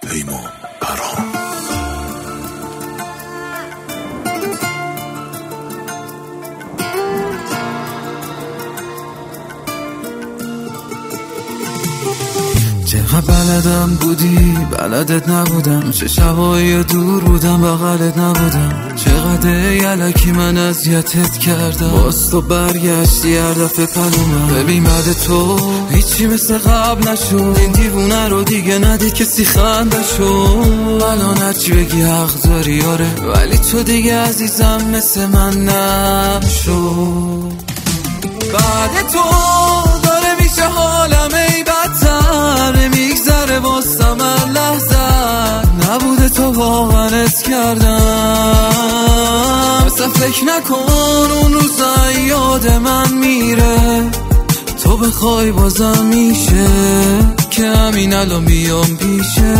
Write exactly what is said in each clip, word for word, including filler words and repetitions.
پیمان برام. چقدر بلدم بودی بلدت نبودم، چه شبایی دور بودم بغلت نبودم، چقدر یلکی من اذیتت کردم، باز تو برگشتی هر دفعه پلومم. ببین بعد تو هیچی مثل قبل نشد، این دیوونه رو دیگه ندید کسی خنده شد. الان هرچی بگی حق داری آره، ولی تو دیگه عزیزم مثل من نشد. بعد تو داره میشه حالم ای بدتر، میگذره واسم هر لحظه، نبوده تو واقعا حس کردم. اصلا فکر نکن اون روزا یاد من میره، تو بخوای بازم میشه که همین الان بیام پیشه.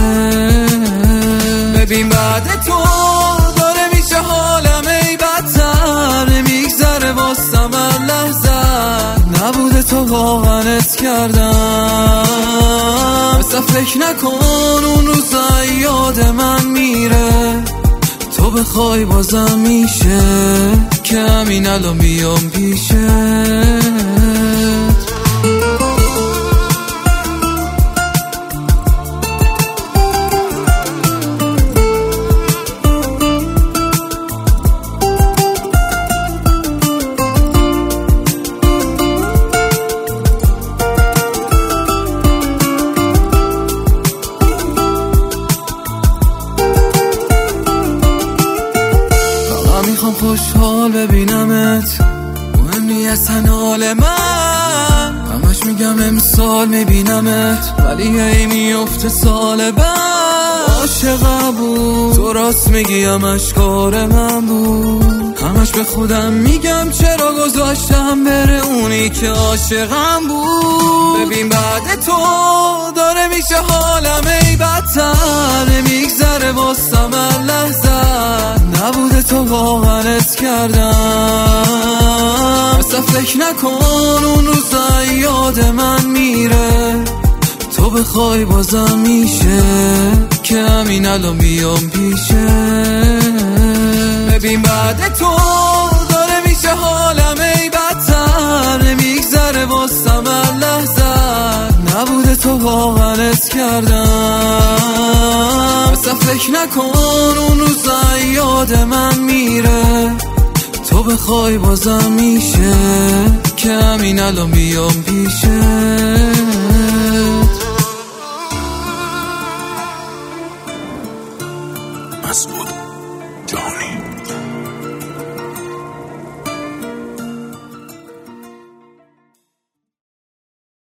ببین بعد تو داره میشه حالم ای بدتر، میگذره واسم هر لحظه، نبوده تو واقعا حس کردم. اصلا فکر نکن اون روزا یاد من میره، تو بخوای بازم میشه که همین الان بیام پیشه. میخوام خوشحال ببینمت، مهم نیست حال من، همش میگم امسال میبینمت، ولی هی میفته سال بعد. عاشقم بود تو راست میگی، همش کار من بود، همش به خودم میگم چرا گذاشتم بره اونی که عاشقم بود. ببین بعد تو داره میشه حالم ای بدتر، میگذره واسم هر لحظه، نبوده تو واقعا حس کردم. اصلا فکر نکن اون روزا یاد من میره، تو بخوای بازم میشه که همین الان بیام پیشه. ببین بعد تو داره میشه حالم ای بدتر، میگذره واسم هر لحظه، نبوده تو واقعا حس کردم. اصلا فکر نکن اون روزا یاد من میره، تو بخوای بازم میشه که همین الان بیام پیشه. مسعود جهانی.